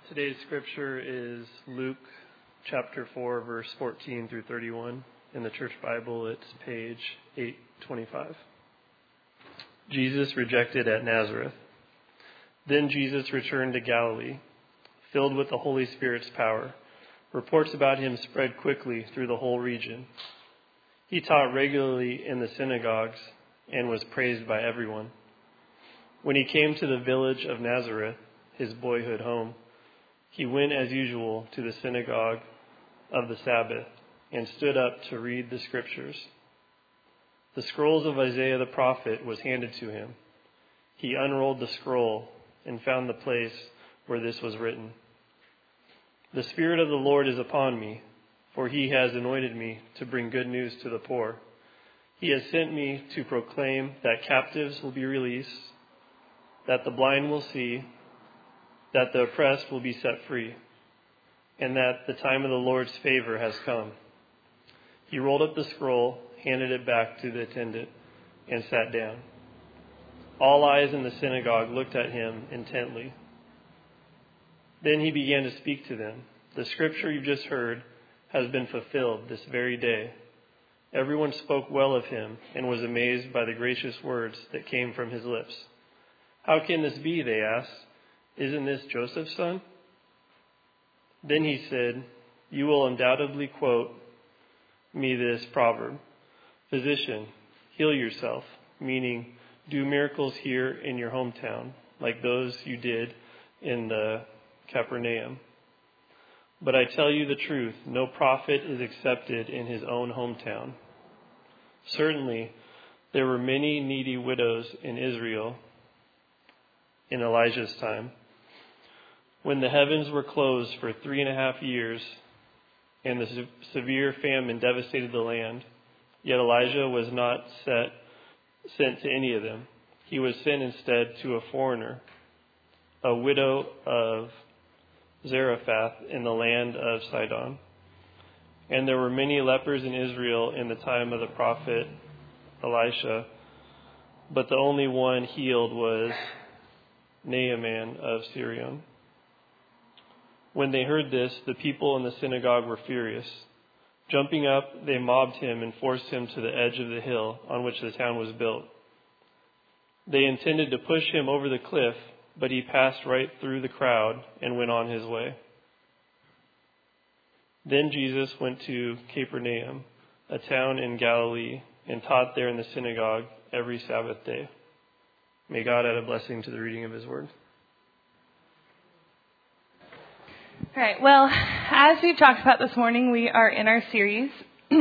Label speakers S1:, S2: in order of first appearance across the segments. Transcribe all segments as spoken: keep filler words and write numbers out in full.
S1: Today's scripture is Luke chapter four, verse fourteen through thirty-one. In the Church Bible, it's page eight twenty-five. Jesus rejected at Nazareth. Then Jesus returned to Galilee, filled with the Holy Spirit's power. Reports about him spread quickly through the whole region. He taught regularly in the synagogues and was praised by everyone. When he came to the village of Nazareth, his boyhood home, he went as usual to the synagogue of the Sabbath and stood up to read the scriptures. The scrolls of Isaiah the prophet was handed to him. He unrolled the scroll and found the place where this was written. The Spirit of the Lord is upon me, for he has anointed me to bring good news to the poor. He has sent me to proclaim that captives will be released, that the blind will see, that the oppressed will be set free, and that the time of the Lord's favor has come. He rolled up the scroll, handed it back to the attendant, and sat down. All eyes in the synagogue looked at him intently. Then he began to speak to them. The scripture you've just heard has been fulfilled this very day. Everyone spoke well of him and was amazed by the gracious words that came from his lips. How can this be, they asked. Isn't this Joseph's son? Then he said, you will undoubtedly quote me this proverb, Physician, heal yourself, meaning do miracles here in your hometown, like those you did in the Capernaum. But I tell you the truth, no prophet is accepted in his own hometown. Certainly, there were many needy widows in Israel in Elijah's time, when the heavens were closed for three and a half years and the se- severe famine devastated the land. Yet Elijah was not set, sent to any of them. He was sent instead to a foreigner, a widow of Zarephath in the land of Sidon. And there were many lepers in Israel in the time of the prophet Elisha, but the only one healed was Naaman of Syrian. When they heard this, the people in the synagogue were furious. Jumping up, they mobbed him and forced him to the edge of the hill on which the town was built. They intended to push him over the cliff, but he passed right through the crowd and went on his way. Then Jesus went to Capernaum, a town in Galilee, and taught there in the synagogue every Sabbath day. May God add a blessing to the reading of his word.
S2: All right, well, as we've talked about this morning, we are in our series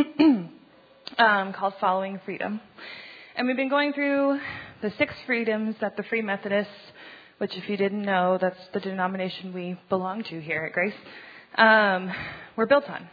S2: um, called Following Freedom. And we've been going through the six freedoms that the Free Methodists, which if you didn't know, that's the denomination we belong to here at Grace, um, were built on.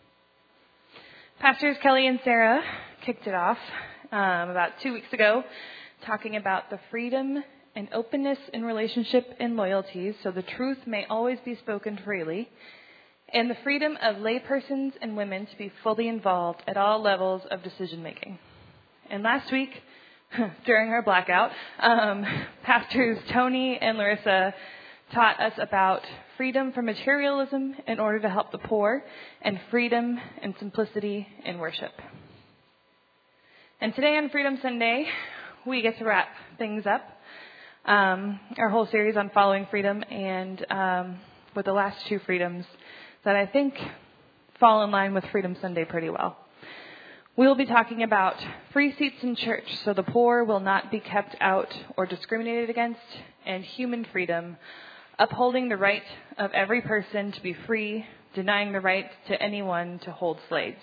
S2: Pastors Kelly and Sarah kicked it off um, about two weeks ago, talking about the freedom and openness in relationship and loyalties, so the truth may always be spoken freely, and the freedom of laypersons and women to be fully involved at all levels of decision making. And last week, during our blackout, um, Pastors Tony and Larissa taught us about freedom from materialism in order to help the poor, and freedom and simplicity in worship. And today on Freedom Sunday, we get to wrap things up. Um, our whole series on following freedom, and um, with the last two freedoms that I think fall in line with Freedom Sunday pretty well. We'll be talking about free seats in church, so the poor will not be kept out or discriminated against, and human freedom, upholding the right of every person to be free, denying the right to anyone to hold slaves.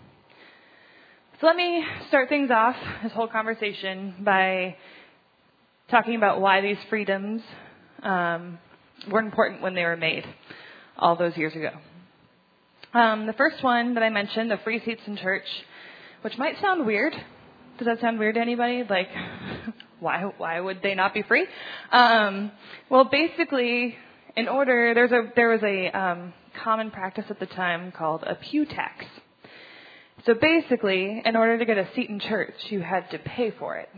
S2: So let me start things off, this whole conversation, by talking about why these freedoms um, were important when they were made all those years ago. Um, the first one that I mentioned, the free seats in church, which might sound weird. Does that sound weird to anybody? Like, why why would they not be free? Um, well, basically, in order, there's a there was a um, common practice at the time called a pew tax. So basically, in order to get a seat in church, you had to pay for it.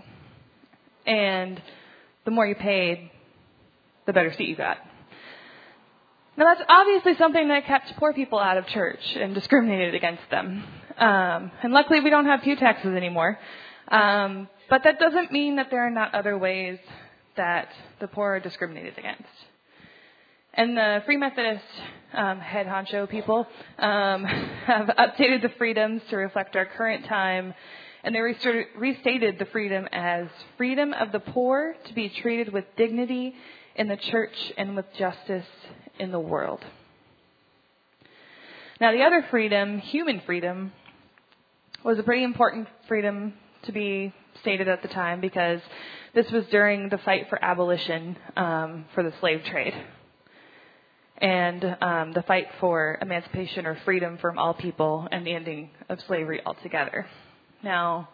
S2: And the more you paid, the better seat you got. Now, that's obviously something that kept poor people out of church and discriminated against them. Um, and luckily, we don't have pew taxes anymore. Um, but that doesn't mean that there are not other ways that the poor are discriminated against. And the Free Methodist um, head honcho people um, have updated the freedoms to reflect our current time. And they restated the freedom as freedom of the poor to be treated with dignity in the church and with justice in the world. Now, the other freedom, human freedom, was a pretty important freedom to be stated at the time because this was during the fight for abolition um, for the slave trade and um, the fight for emancipation or freedom from all people and the ending of slavery altogether. Now,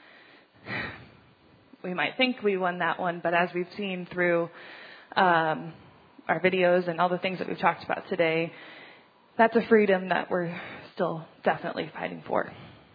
S2: we might think we won that one, but as we've seen through um, our videos and all the things that we've talked about today, that's a freedom that we're still definitely fighting for.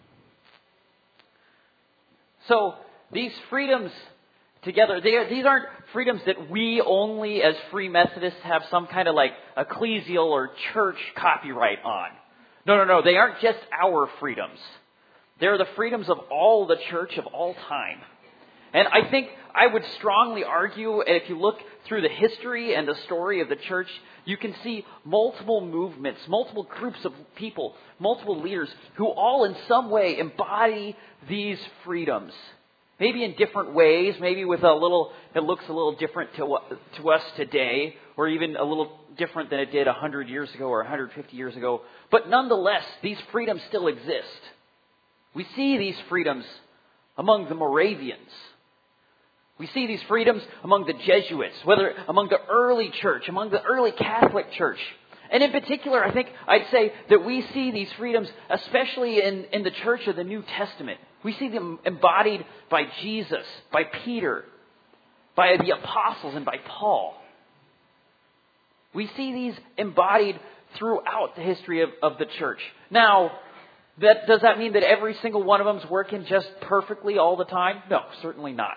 S3: So these freedoms together, they are, these aren't freedoms that we only as Free Methodists have some kind of like ecclesial or church copyright on. No, no, no. They aren't just our freedoms. They're the freedoms of all the church of all time. And I think I would strongly argue, if you look through the history and the story of the church, you can see multiple movements, multiple groups of people, multiple leaders who all in some way embody these freedoms. Maybe in different ways, maybe with a little, it looks a little different to, to us today, or even a little different than it did one hundred years ago or one hundred fifty years ago. But nonetheless, these freedoms still exist. We see these freedoms among the Moravians. We see these freedoms among the Jesuits, whether among the early church, among the early Catholic Church. And in particular, I think I'd say that we see these freedoms, especially in, in the church of the New Testament. We see them embodied by Jesus, by Peter, by the apostles, and by Paul. We see these embodied throughout the history of, of the church. Now, that, does that mean that every single one of them is working just perfectly all the time? No, certainly not.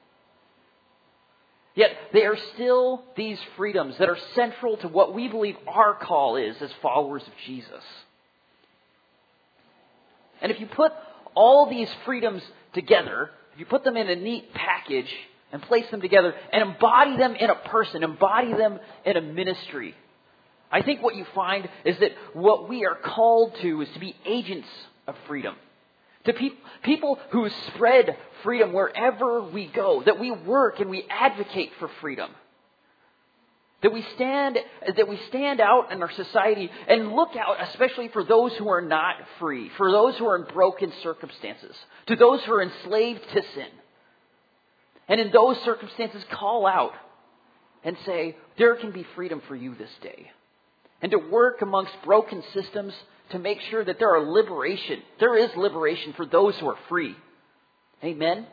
S3: Yet they are still these freedoms that are central to what we believe our call is as followers of Jesus. And if you put all these freedoms together, if you put them in a neat package and place them together and embody them in a person, embody them in a ministry, I think what you find is that what we are called to is to be agents of freedom. To pe- people who spread freedom wherever we go, that we work and we advocate for freedom. That we stand, that we stand out in our society and look out, especially for those who are not free, for those who are in broken circumstances, to those who are enslaved to sin. And in those circumstances, call out and say, there can be freedom for you this day. And to work amongst broken systems to make sure that there are liberation, there is liberation for those who are free. Amen?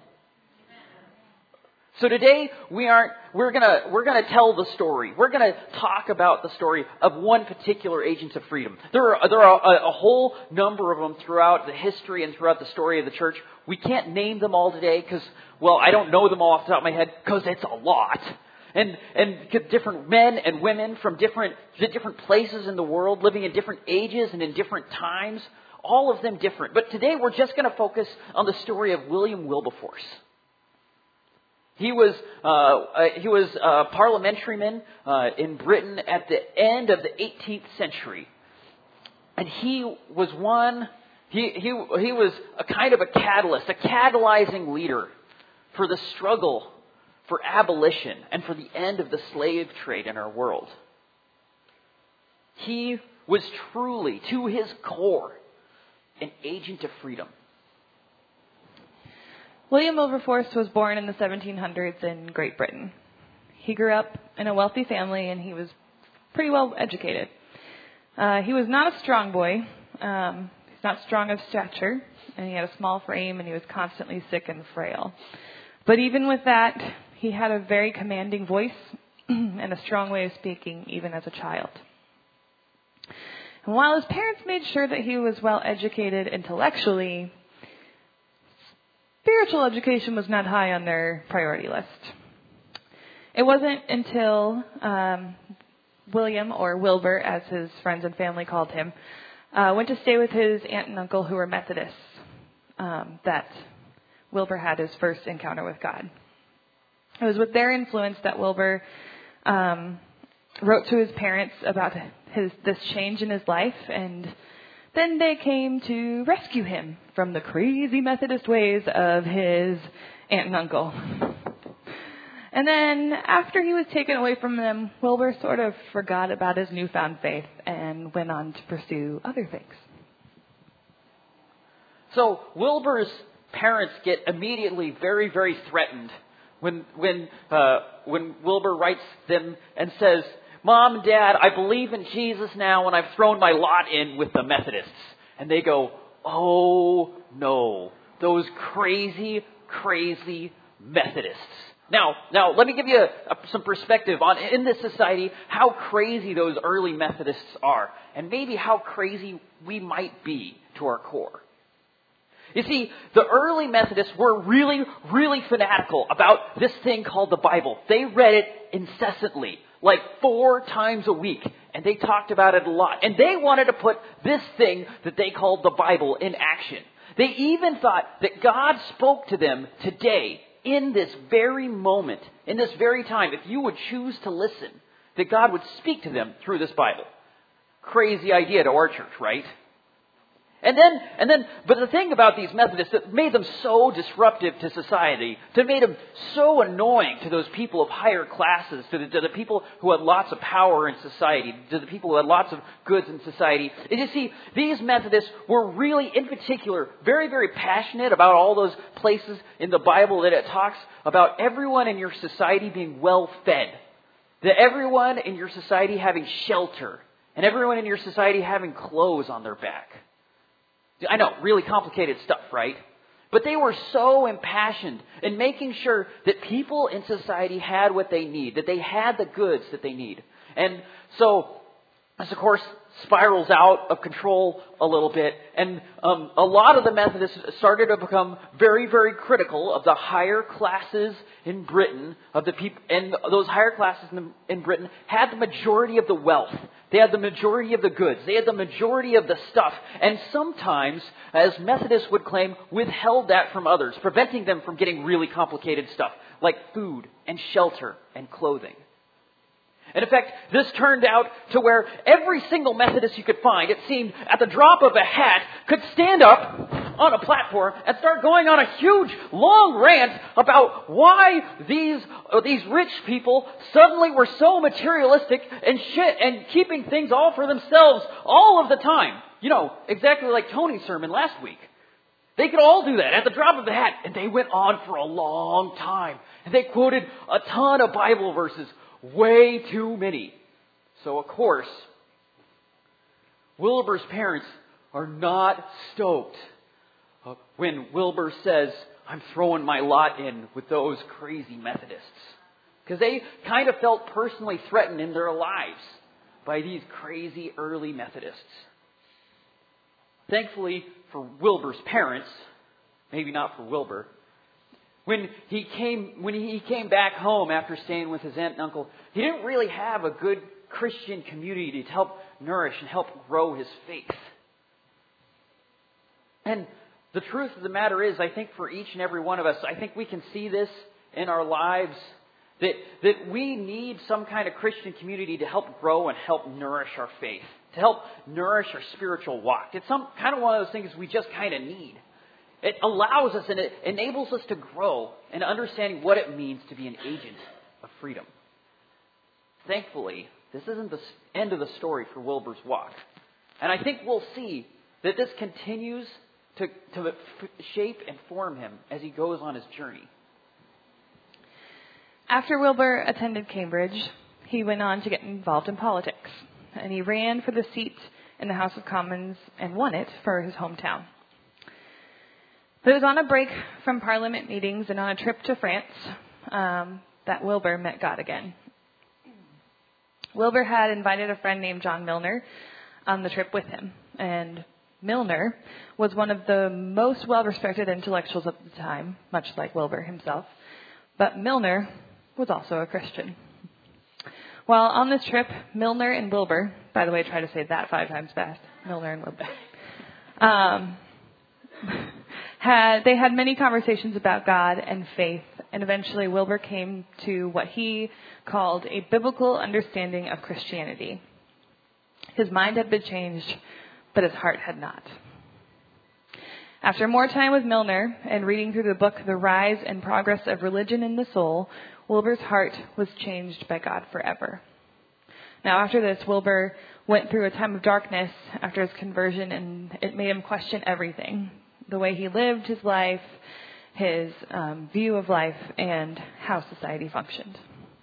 S3: So today we aren't, we're gonna, we're gonna tell the story. We're gonna talk about the story of one particular agent of freedom. There are, there are a, a whole number of them throughout the history and throughout the story of the church. We can't name them all today because, well, I don't know them all off the top of my head because it's a lot. And and different men and women from different different places in the world, living in different ages and in different times, all of them different. But today we're just going to focus on the story of William Wilberforce. He was uh, he was a parliamentarian uh, in Britain at the end of the eighteenth century, and he was one. He he he was a kind of a catalyst, a catalyzing leader for the struggle for abolition and for the end of the slave trade in our world. He was truly, to his core, an agent of freedom.
S2: William Wilberforce was born in the seventeen hundreds in Great Britain. He grew up in a wealthy family and he was pretty well educated. Uh, he was not a strong boy. Um, he's not strong of stature, and he had a small frame and he was constantly sick and frail. But even with that, he had a very commanding voice and a strong way of speaking, even as a child. And while his parents made sure that he was well educated intellectually, spiritual education was not high on their priority list. It wasn't until um, William, or Wilbur, as his friends and family called him, uh, went to stay with his aunt and uncle who were Methodists. Um, that Wilbur had his first encounter with God. It was with their influence that Wilbur um, wrote to his parents about his this change in his life, and then they came to rescue him from the crazy Methodist ways of his aunt and uncle. And then after he was taken away from them, Wilbur sort of forgot about his newfound faith and went on to pursue other things.
S3: So Wilbur's parents get immediately very, very threatened when when uh, when Wilbur writes them and says, "Mom and Dad, I believe in Jesus now, and I've thrown my lot in with the Methodists." And they go, "Oh no, those crazy, crazy Methodists." Now, now let me give you a, a, some perspective on in this society how crazy those early Methodists are, and maybe how crazy we might be to our core. You see, the early Methodists were really, really fanatical about this thing called the Bible. They read it incessantly, like four times a week, and they talked about it a lot. And they wanted to put this thing that they called the Bible in action. They even thought that God spoke to them today, in this very moment, in this very time, if you would choose to listen, that God would speak to them through this Bible. Crazy idea to our church, right? And then, and then, but the thing about these Methodists that made them so disruptive to society, that made them so annoying to those people of higher classes, to the, to the people who had lots of power in society, to the people who had lots of goods in society, is you see, these Methodists were really, in particular, very, very passionate about all those places in the Bible that it talks about everyone in your society being well fed, that everyone in your society having shelter, and everyone in your society having clothes on their back. I know, really complicated stuff, right? But they were so impassioned in making sure that people in society had what they need, that they had the goods that they need. And so, this, of course, spirals out of control a little bit. And um, a lot of the Methodists started to become very, very critical of the higher classes in Britain, of the people, and those higher classes in, in Britain had the majority of the wealth. They had the majority of the goods. They had the majority of the stuff. And sometimes, as Methodists would claim, withheld that from others, preventing them from getting really complicated stuff, like food and shelter and clothing. And in fact, this turned out to where every single Methodist you could find, it seemed, at the drop of a hat, could stand up on a platform and start going on a huge, long rant about why these uh, these rich people suddenly were so materialistic and shit and keeping things all for themselves all of the time. You know, exactly like Tony's sermon last week. They could all do that at the drop of a hat, and they went on for a long time. And they quoted a ton of Bible verses. Way too many. So, of course, Wilbur's parents are not stoked when Wilbur says, "I'm throwing my lot in with those crazy Methodists." Because they kind of felt personally threatened in their lives by these crazy early Methodists. Thankfully for Wilbur's parents, maybe not for Wilbur, When he came, when he came back home after staying with his aunt and uncle, he didn't really have a good Christian community to help nourish and help grow his faith. And the truth of the matter is, I think for each and every one of us, I think we can see this in our lives, that, that we need some kind of Christian community to help grow and help nourish our faith, to help nourish our spiritual walk. It's some kind of one of those things we just kind of need. It allows us and it enables us to grow in understanding what it means to be an agent of freedom. Thankfully, this isn't the end of the story for Wilbur's walk. And I think we'll see that this continues to, to shape and form him as he goes on his journey.
S2: After Wilbur attended Cambridge, he went on to get involved in politics. And he ran for the seat in the House of Commons and won it for his hometown. But it was on a break from Parliament meetings and on a trip to France um, that Wilbur met God again. Wilbur had invited a friend named John Milner on the trip with him. And Milner was one of the most well-respected intellectuals of the time, much like Wilbur himself. But Milner was also a Christian. While on this trip, Milner and Wilbur, by the way, try to say that five times fast, Milner and Wilbur, um, had they had many conversations about God and faith, and eventually Wilbur came to what he called a biblical understanding of Christianity. His mind had been changed, but his heart had not. After more time with Milner and reading through the book The Rise and Progress of Religion in the Soul, Wilbur's heart was changed by God forever. Now, after this, Wilbur went through a time of darkness after his conversion, and it made him question everything. The way he lived his life, his um, view of life, and how society functioned.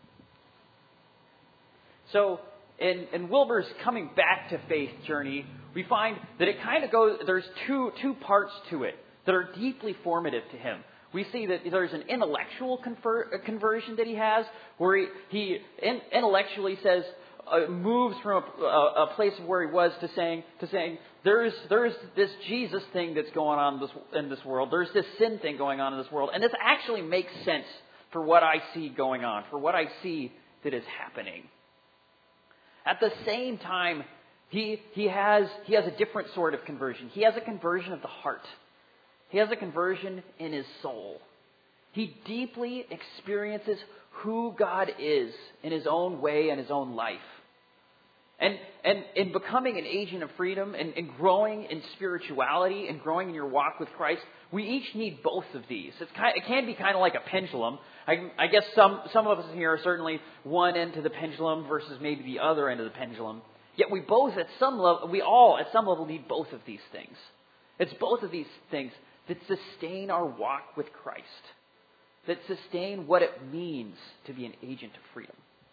S3: So, in, in Wilbur's coming back to faith journey, we find that it kind of goes, there's two, two parts to it that are deeply formative to him. We see that there's an intellectual conver- conversion that he has, where he, he in, intellectually says, uh, moves from a, a, a place of where he was to saying, to saying, there's, there's this Jesus thing that's going on in this, in this world. There's this sin thing going on in this world. And this actually makes sense for what I see going on, for what I see that is happening. At the same time, he, he has, he has a different sort of conversion. He has a conversion of the heart. He has a conversion in his soul. He deeply experiences who God is in his own way and his own life. And, and in becoming an agent of freedom and, and growing in spirituality and growing in your walk with Christ, we each need both of these. It's kind, it can be kind of like a pendulum. I, I guess some, some of us here are certainly one end of the pendulum versus maybe the other end of the pendulum. Yet we both at some level, we all at some level need both of these things. It's both of these things that sustain our walk with Christ, that sustain what it means to be an agent of freedom.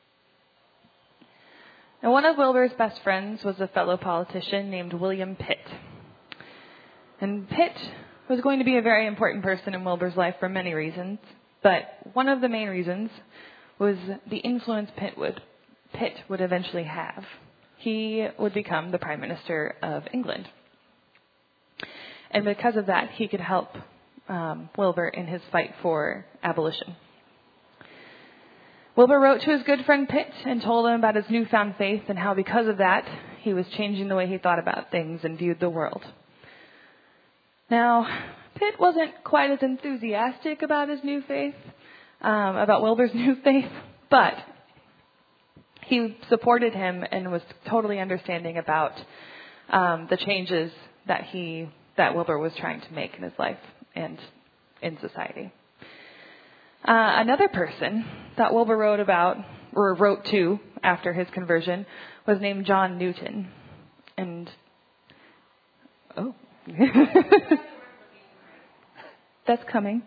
S2: Now, one of Wilbur's best friends was a fellow politician named William Pitt. And Pitt was going to be a very important person in Wilbur's life for many reasons, but one of the main reasons was the influence Pitt would, Pitt would eventually have. He would become the Prime Minister of England. And because of that, he could help um, Wilbur in his fight for abolition. Wilbur wrote to his good friend Pitt and told him about his newfound faith and how because of that, he was changing the way he thought about things and viewed the world. Now, Pitt wasn't quite as enthusiastic about his new faith, um, about Wilbur's new faith, but he supported him and was totally understanding about um, the changes that he that Wilbur was trying to make in his life and in society. Uh, another person that Wilbur wrote about, or wrote to after his conversion, was named John Newton. And, oh. That's coming.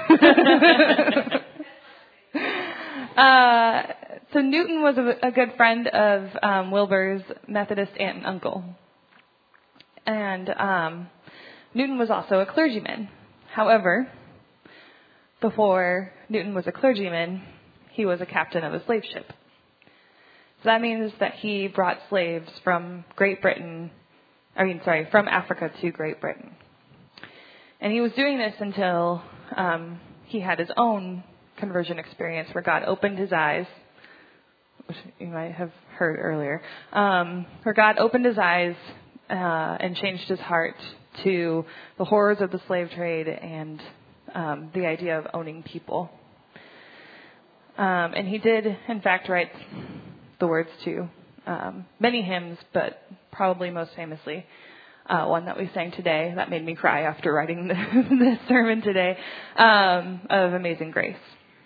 S2: uh, so Newton was a, a good friend of um, Wilbur's Methodist aunt and uncle. And um, Newton was also a clergyman. However, before Newton was a clergyman, he was a captain of a slave ship. So that means that he brought slaves from Great Britain, I mean, sorry, from Africa to Great Britain. And he was doing this until um, he had his own conversion experience where God opened his eyes, which you might have heard earlier, um, where God opened his eyes uh, and changed his heart to the horrors of the slave trade and um, the idea of owning people. Um, and he did, in fact, write the words to um, many hymns, but probably most famously, Uh, one that we sang today that made me cry after writing the, this sermon today, um, of Amazing Grace.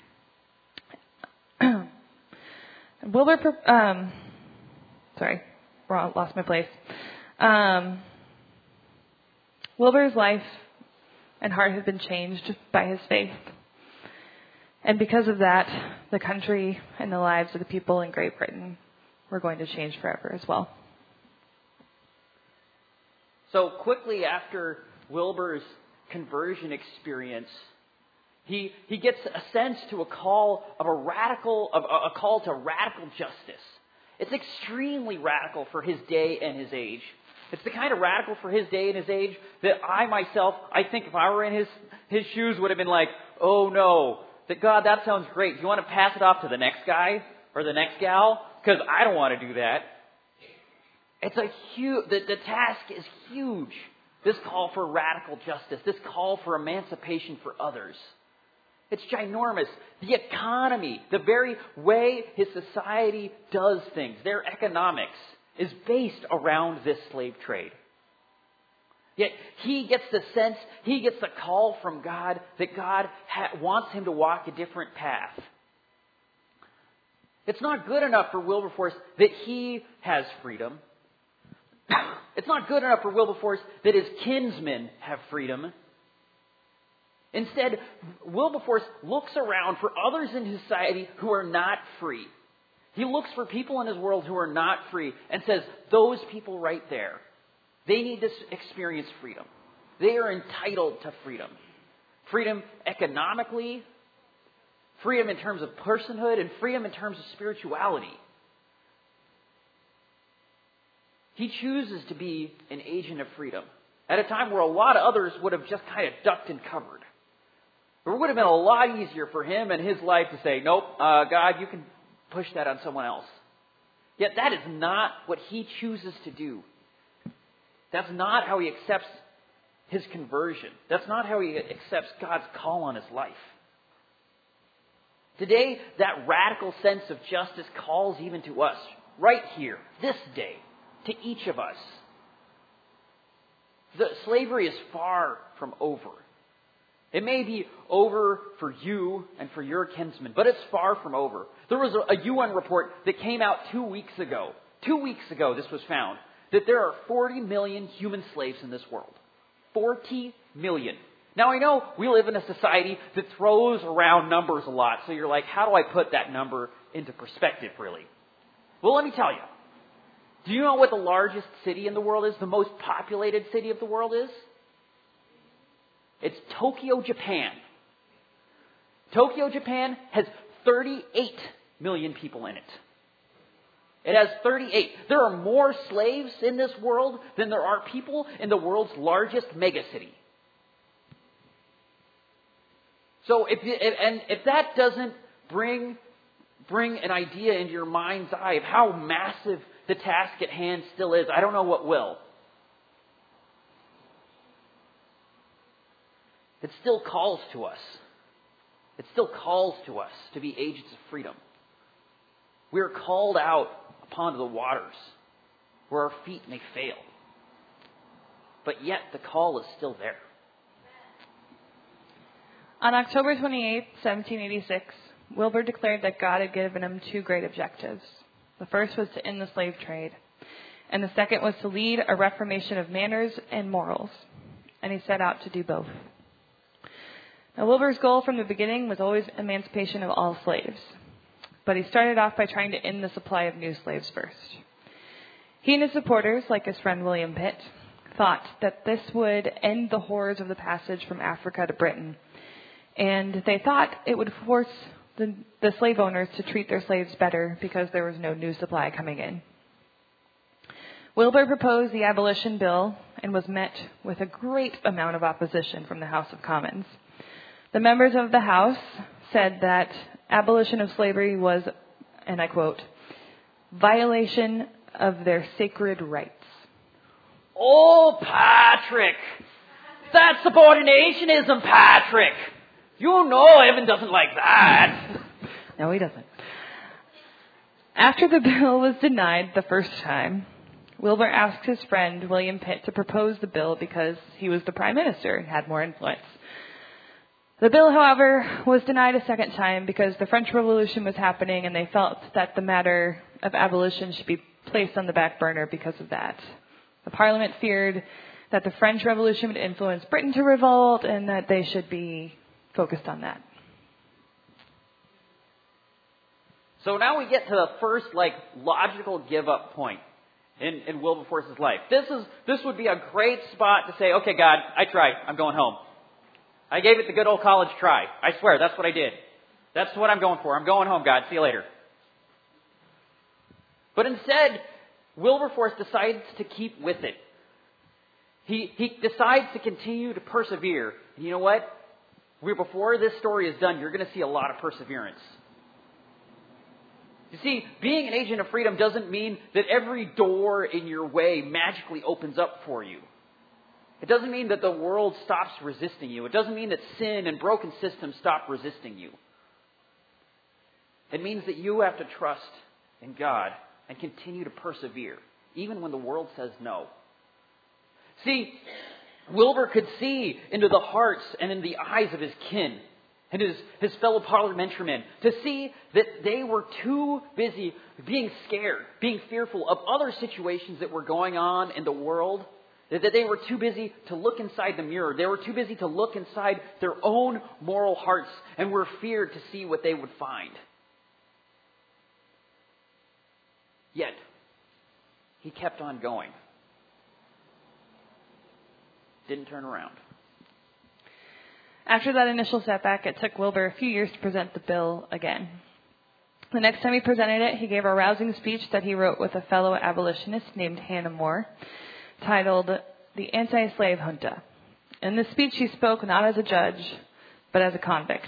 S2: Wilbur, um, sorry, lost my place. Um, Wilbur's life and heart had been changed by his faith. And because of that, the country and the lives of the people in Great Britain were going to change forever as well.
S3: So quickly after Wilbur's conversion experience, he he gets a sense to a call of a radical of a, a call to radical justice. It's extremely radical for his day and his age. It's the kind of radical for his day and his age that I myself, I think if I were in his his shoes, would have been like, oh no, that God, that sounds great. You want to pass it off to the next guy or the next gal? because I don't want to do that. It's a huge, the, the task is huge. This call for radical justice, this call for emancipation for others. It's ginormous. The economy, the very way his society does things, their economics, is based around this slave trade. Yet he gets the sense, he gets the call from God that God ha- wants him to walk a different path. It's not good enough for Wilberforce that he has freedom. It's not good enough for Wilberforce that his kinsmen have freedom. Instead, Wilberforce looks around for others in society who are not free. He looks for people in his world who are not free and says, those people right there, they need to experience freedom. They are entitled to freedom. Freedom economically, freedom in terms of personhood, and freedom in terms of spirituality. He chooses to be an agent of freedom at a time where a lot of others would have just kind of ducked and covered. It would have been a lot easier for him and his life to say, nope, uh, God, you can push that on someone else. Yet that is not what he chooses to do. That's not how he accepts his conversion. That's not how he accepts God's call on his life. Today, that radical sense of justice calls even to us, right here, this day, to each of us. The slavery is far from over. It may be over for you and for your kinsmen, but it's far from over. There was a U N report that came out two weeks ago. Two weeks ago this was found, that there are forty million human slaves in this world. forty million. Now I know we live in a society that throws around numbers a lot, so you're like, how do I put that number into perspective really? Well, let me tell you. Do you know what the largest city in the world is? The most populated city of the world is? It's Tokyo, Japan. Tokyo, Japan has thirty-eight million people in it. It has thirty-eight. There are more slaves in this world than there are people in the world's largest megacity. So if you, and if that doesn't bring bring an idea into your mind's eye of how massive the task at hand still is, I don't know what will. It still calls to us. It still calls to us to be agents of freedom. We are called out upon the waters where our feet may fail. But yet the call is still there.
S2: On October twenty-eighth, seventeen eighty-six, Wilbur declared that God had given him two great objectives. The first was to end the slave trade, and the second was to lead a reformation of manners and morals. And he set out to do both. Now, Wilbur's goal from the beginning was always emancipation of all slaves. But he started off by trying to end the supply of new slaves first. He and his supporters, like his friend William Pitt, thought that this would end the horrors of the passage from Africa to Britain. And they thought it would force the, the slave owners to treat their slaves better because there was no new supply coming in. Wilbur proposed the abolition bill and was met with a great amount of opposition from the House of Commons. The members of the House said that abolition of slavery was, and I quote, violation of their sacred rights.
S3: Oh, Patrick! That's subordinationism, Patrick! You know Evan doesn't like that.
S2: No, he doesn't. After the bill was denied the first time, Wilbur asked his friend William Pitt to propose the bill because he was the prime minister and had more influence. The bill, however, was denied a second time because the French Revolution was happening and they felt that the matter of abolition should be placed on the back burner because of that. The Parliament feared that the French Revolution would influence Britain to revolt and that they should be focused on that.
S3: So now we get to the first, like, logical give-up point in, in Wilberforce's life. This is this would be a great spot to say, okay, God, I tried. I'm going home. I gave it the good old college try. I swear, that's what I did. That's what I'm going for. I'm going home, God. See you later. But instead, Wilberforce decides to keep with it. He, he decides to continue to persevere. And you know what? We, before this story is done, you're going to see a lot of perseverance. You see, being an agent of freedom doesn't mean that every door in your way magically opens up for you. It doesn't mean that the world stops resisting you. It doesn't mean that sin and broken systems stop resisting you. It means that you have to trust in God and continue to persevere, even when the world says no. See, Wilbur could see into the hearts and in the eyes of his kin and his, his fellow parliamentarimen to see that they were too busy being scared, being fearful of other situations that were going on in the world, that they were too busy to look inside the mirror. They were too busy to look inside their own moral hearts and were feared to see what they would find. Yet, he kept on going. Didn't turn around.
S2: After that initial setback, it took Wilbur a few years to present the bill again. The next time he presented it, he gave a rousing speech that he wrote with a fellow abolitionist named Hannah More, titled The Anti-Slave Junta. In this speech, he spoke not as a judge, but as a convict.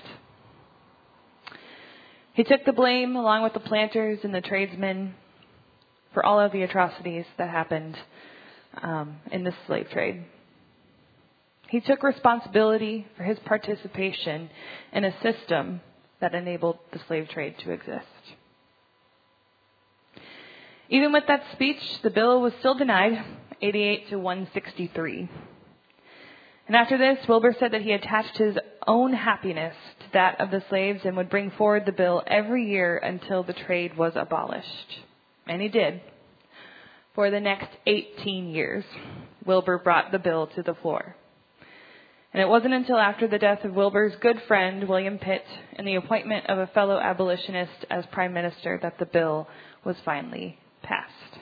S2: He took the blame, along with the planters and the tradesmen, for all of the atrocities that happened um, in the slave trade. He took responsibility for his participation in a system that enabled the slave trade to exist. Even with that speech, the bill was still denied, eighty-eight to one sixty-three. And after this, Wilbur said that he attached his own happiness to that of the slaves and would bring forward the bill every year until the trade was abolished. And he did. For the next eighteen years, Wilbur brought the bill to the floor. And it wasn't until after the death of Wilbur's good friend, William Pitt, and the appointment of a fellow abolitionist as prime minister that the bill was finally passed.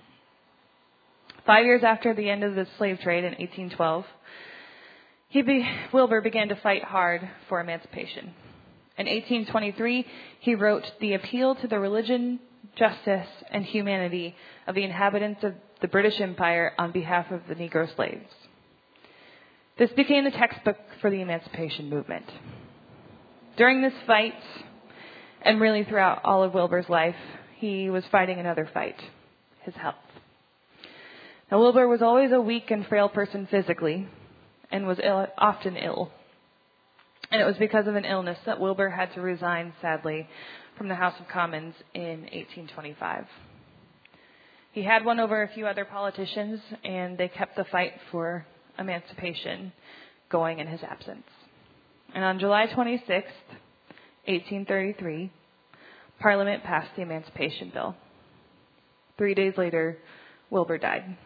S2: Five years after the end of the slave trade in eighteen twelve, he be, Wilbur began to fight hard for emancipation. In eighteen twenty-three, he wrote The Appeal to the Religion, Justice, and Humanity of the Inhabitants of the British Empire on behalf of the Negro slaves. This became the textbook for the emancipation movement. During this fight, and really throughout all of Wilbur's life, he was fighting another fight, his health. Now, Wilbur was always a weak and frail person physically, and was ill, often ill. And it was because of an illness that Wilbur had to resign, sadly, from the House of Commons in eighteen twenty-five. He had won over a few other politicians, and they kept the fight for emancipation going in his absence. And on July twenty-sixth, eighteen thirty-three, Parliament passed the Emancipation Bill. Three days later, Wilbur died.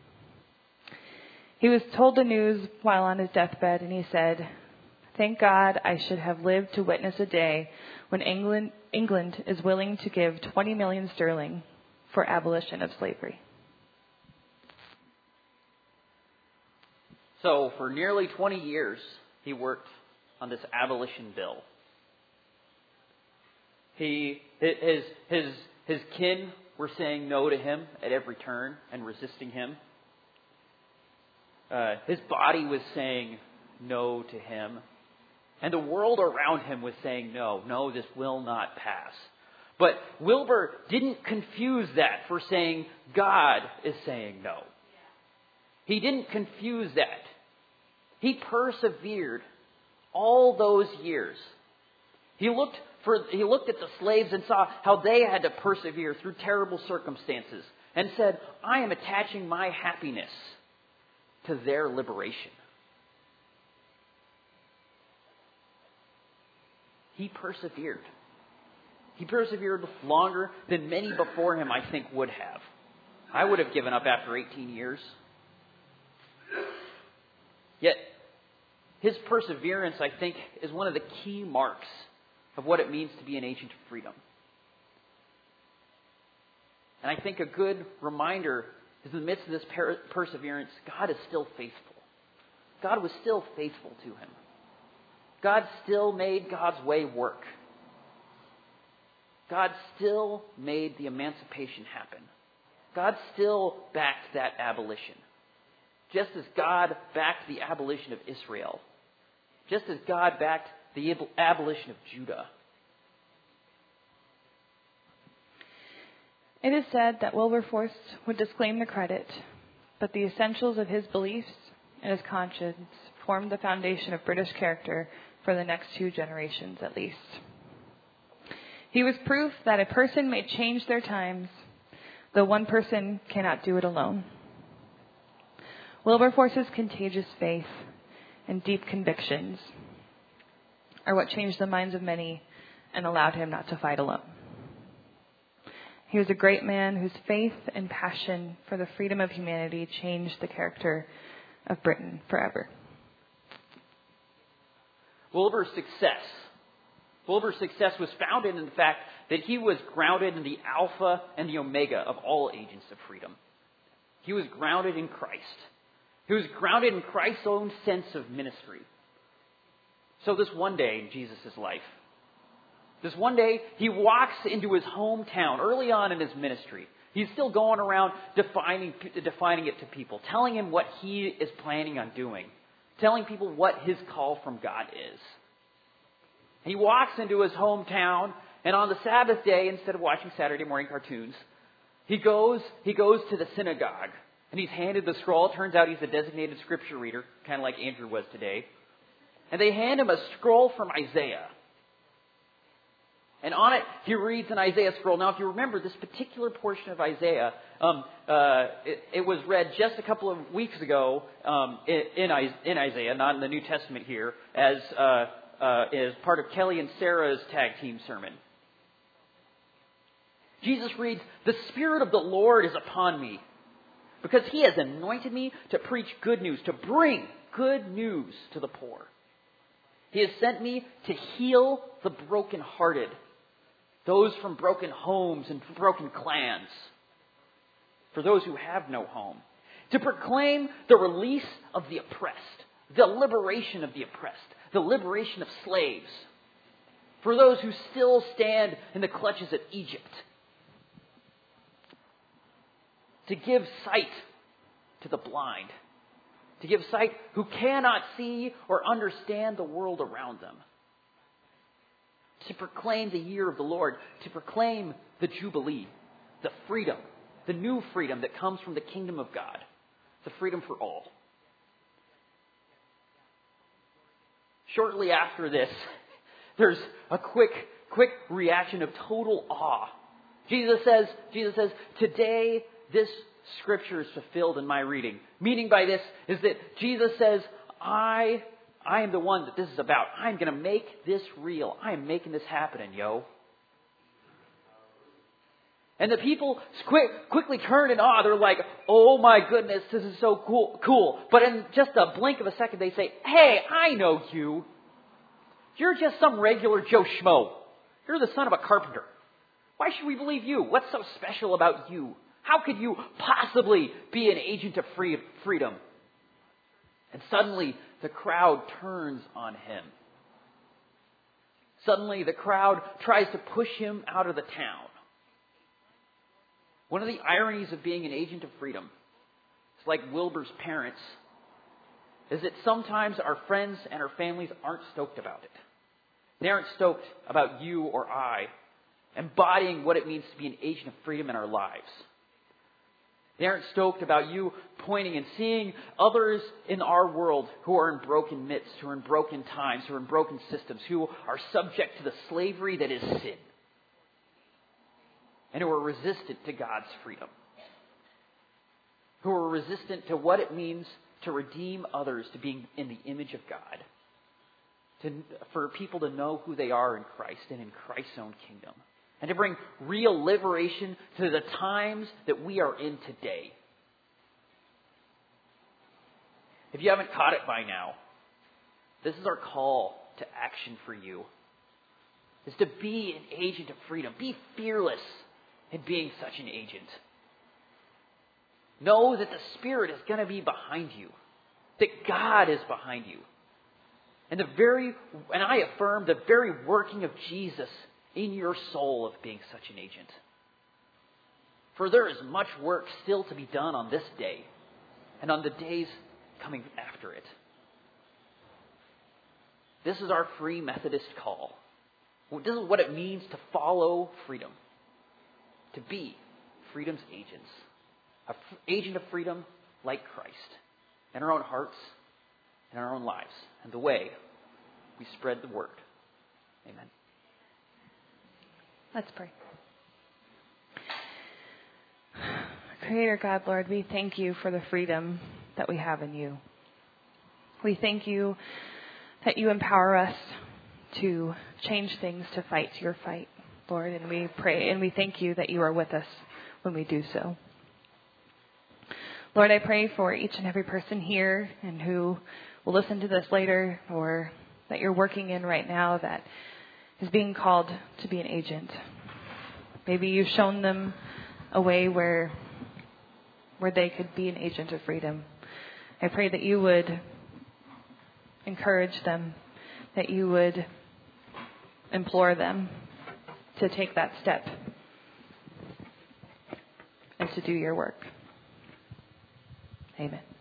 S2: He was told the news while on his deathbed, and he said, "Thank God I should have lived to witness a day when England, England is willing to give twenty million sterling for abolition of slavery."
S3: So, for nearly twenty years, he worked on this abolition bill. He, his, his, his kin were saying no to him at every turn and resisting him. Uh, his body was saying no to him. And the world around him was saying, no, no, this will not pass. But Wilbur didn't confuse that for saying God is saying no. He didn't confuse that. He persevered all those years. He looked for he looked at the slaves and saw how they had to persevere through terrible circumstances and said, I am attaching my happiness to their liberation. He persevered. He persevered longer than many before him, I think, would have. I would have given up after eighteen years. Yet, his perseverance, I think, is one of the key marks of what it means to be an agent of freedom. And I think a good reminder is in the midst of this per- perseverance, God is still faithful. God was still faithful to him. God still made God's way work. God still made the emancipation happen. God still backed that abolition. Just as God backed the abolition of Israel. Just as God backed the abolition of Judah.
S2: It is said that Wilberforce would disclaim the credit, but the essentials of his beliefs and his conscience formed the foundation of British character for the next two generations at least. He was proof that a person may change their times, though one person cannot do it alone. Wilberforce's contagious faith and deep convictions are what changed the minds of many and allowed him not to fight alone. He was a great man whose faith and passion for the freedom of humanity changed the character of Britain forever.
S3: Wilbur's success. Wilbur's success was founded in the fact that he was grounded in the alpha and the omega of all agents of freedom. He was grounded in Christ. He was grounded in Christ's own sense of ministry. So this one day in Jesus' life, this one day he walks into his hometown early on in his ministry. He's still going around defining, defining it to people, telling him what he is planning on doing, telling people what his call from God is. He walks into his hometown, and on the Sabbath day, instead of watching Saturday morning cartoons, he goes, he goes to the synagogue, and he's handed the scroll. It turns out he's a designated scripture reader, kind of like Andrew was today. And they hand him a scroll from Isaiah. And on it, he reads an Isaiah scroll. Now, if you remember this particular portion of Isaiah, um, uh, it, it was read just a couple of weeks ago um, in, in Isaiah, not in the New Testament here, as uh, uh, as part of Kelly and Sarah's tag team sermon. Jesus reads, "The Spirit of the Lord is upon me, because He has anointed me to preach good news, to bring good news to the poor. He has sent me to heal the brokenhearted, those from broken homes and broken clans, for those who have no home, to proclaim the release of the oppressed, the liberation of the oppressed, the liberation of slaves, for those who still stand in the clutches of Egypt, to give sight to the blind, to give sight who cannot see or understand the world around them, to proclaim the year of the Lord, to proclaim the Jubilee, the freedom, the new freedom that comes from the kingdom of God, the freedom for all." Shortly after this, there's a quick, quick reaction of total awe. Jesus says, Jesus says, "Today this scripture is fulfilled in my reading." Meaning by this is that Jesus says, I, I am the one that this is about. I'm going to make this real. I am making this happen, yo. And the people quick, quickly turn in awe. They're like, "Oh my goodness, this is so cool, cool." But in just a blink of a second, they say, "Hey, I know you. You're just some regular Joe Schmo. You're the son of a carpenter. Why should we believe you? What's so special about you? How could you possibly be an agent of free, freedom?" And suddenly, the crowd turns on him. Suddenly, the crowd tries to push him out of the town. One of the ironies of being an agent of freedom, it's like Wilbur's parents, is that sometimes our friends and our families aren't stoked about it. They aren't stoked about you or I embodying what it means to be an agent of freedom in our lives. They aren't stoked about you pointing and seeing others in our world who are in broken midst, who are in broken times, who are in broken systems, who are subject to the slavery that is sin, and who are resistant to God's freedom, who are resistant to what it means to redeem others to being in the image of God, to, for people to know who they are in Christ and in Christ's own kingdom, and to bring real liberation to the times that we are in today. If you haven't caught it by now, this is our call to action for you. Is to be an agent of freedom. Be fearless in being such an agent. Know that the Spirit is going to be behind you. That God is behind you. And the very, and I affirm the very working of Jesus in your soul of being such an agent. For there is much work still to be done on this day and on the days coming after it. This is our Free Methodist call. This is what it means to follow freedom. To be freedom's agents. An f- agent of freedom like Christ in our own hearts, in our own lives, and the way we spread the word. Amen.
S2: Let's pray. Creator God, Lord, we thank you for the freedom that we have in you. We thank you that you empower us to change things, to fight your fight, Lord, and we pray and we thank you that you are with us when we do so. Lord, I pray for each and every person here and who will listen to this later, or that you're working in right now that is being called to be an agent. Maybe you've shown them a way where where they could be an agent of freedom. I pray that you would encourage them, that you would implore them to take that step and to do your work. Amen.